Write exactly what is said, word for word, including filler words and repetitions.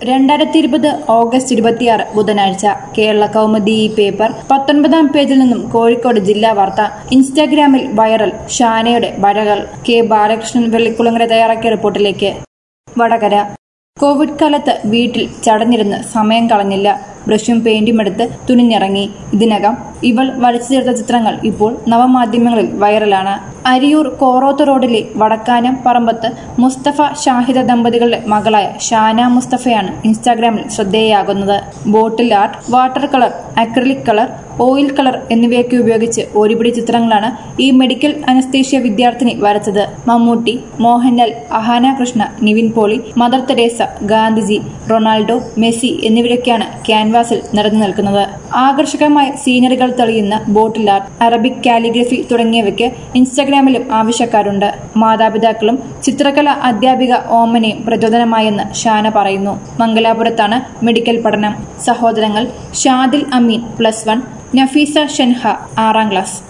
രണ്ടായിരത്തി ഇരുപത് ഓഗസ്റ്റ് ഇരുപത്തിയാറ് ബുധനാഴ്ച കേരള കൗമുദി പേപ്പർ പത്തൊൻപതാം പേജിൽ നിന്നും കോഴിക്കോട് ജില്ലാ വാർത്ത. ഇൻസ്റ്റാഗ്രാമിൽ വൈറൽ ഷാനയുടെ വരകൾ. കെ ബാലകൃഷ്ണൻ വെള്ളിക്കുളങ്ങര തയ്യാറാക്കിയ റിപ്പോർട്ടിലേക്ക്. വടകര. കോവിഡ് കാലത്ത് വീട്ടിൽ ചടഞ്ഞിരുന്ന് സമയം കളഞ്ഞില്ല. ബ്രഷും പെയിന്റും എടുത്ത് തുനിഞ്ഞിറങ്ങി. ഇതിനകം ഇവൾ വരച്ചു ചേർത്ത ചിത്രങ്ങൾ ഇപ്പോൾ നവമാധ്യമങ്ങളിൽ വൈറലാണ്. അരിയൂർ കോറോത്ത് റോഡിലെ വടക്കാനം പറമ്പത്ത് മുസ്തഫ ഷാഹിദ ദമ്പതികളുടെ മകളായ ഷാന മുസ്തഫയാണ് ഇൻസ്റ്റാഗ്രാമിൽ ശ്രദ്ധേയയാകുന്നത്. Bottle art, water colour, acrylic colour, oil colour എന്നിവയൊക്കെ ഉപയോഗിച്ച് ഒരുപിടി ചിത്രങ്ങളാണ് ഈ മെഡിക്കൽ അനസ്തേഷ്യ വിദ്യാർത്ഥിനി വരച്ചത്. Mammootty, Mohanlal, Ahaana Krishna, Nivin Pauly, Mother Teresa, Gandhiji, Ronaldo, Messi എന്നിവരൊക്കെയാണ് ക്യാൻവാസിൽ നിറഞ്ഞു നിൽക്കുന്നത്. ആകർഷകമായ സീനറികൾ തെളിയുന്ന ബോട്ടിൽ ആർട്ട്, അറബിക് കാലിഗ്രഫി തുടങ്ങിയവയ്ക്ക് ഇൻസ്റ്റഗ്രാമിലും ആവശ്യക്കാരുണ്ട്. മാതാപിതാക്കളും ചിത്രകല അധ്യാപിക ഓമനയും പ്രചോദനമായെന്ന് ഷാന പറയുന്നു. മംഗലാപുരത്താണ് മെഡിക്കൽ പഠനം. സഹോദരങ്ങൾ ഷാദിൽ അമീൻ പ്ലസ് വൺ, നഫീസ ഷൻഹ ആറാം ക്ലാസ്.